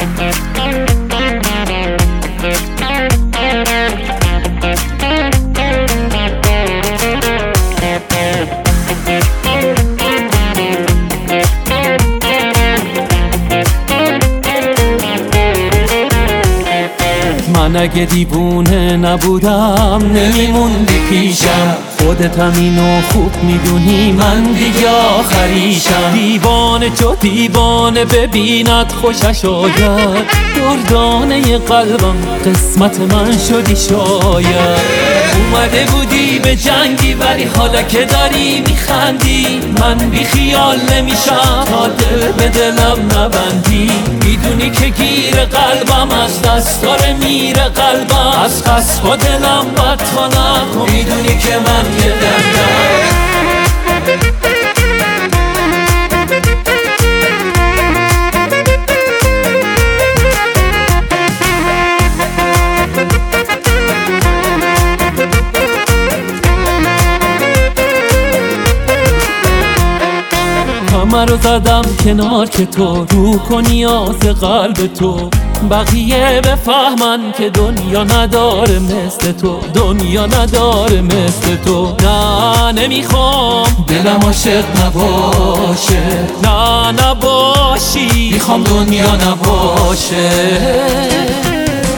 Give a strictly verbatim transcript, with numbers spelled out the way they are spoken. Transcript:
من اگه دیوونه نبودم نمیموندی پیشم، خودت همینو خوب میدونی من دیگه آخریشم. دیوانه جو دیوانه ببیند خوشش آید، دردانه قلبم قسمت من شدی شاید. اومده بودی به جنگی ولی حالا که داری میخندی، من بی خیال نمیشم تا دل به دلم نبندی. میدونی که گیر قلبم از دست داره میره قلبم، از خست با دلم بد تو نکن، میدونی که من یه دردم. همه رو زدم کنار که تو رو کنی آز قلب تو، بقیه بفهمن که دنیا نداره مثل تو، دنیا نداره مثل تو. نه نمیخوام دلم عاشق نباشه، نه نباشی، میخوام دنیا نباشه.